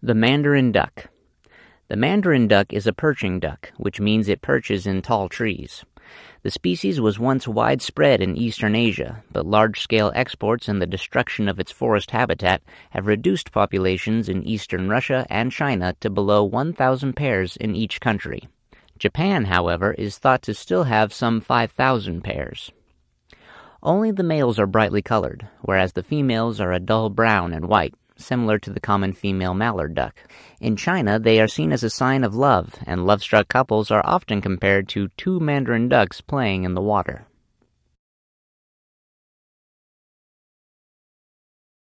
The mandarin duck. The mandarin duck is a perching duck, which means it perches in tall trees. The species was once widespread in eastern Asia, but large-scale exports and the destruction of its forest habitat have reduced populations in eastern Russia and China to below 1,000 pairs in each country. Japan, however, is thought to still have some 5,000 pairs. Only the males are brightly colored, whereas the females are a dull brown and white, similar to the common female mallard duck. In China, they are seen as a sign of love, and love-struck couples are often compared to two mandarin ducks playing in the water.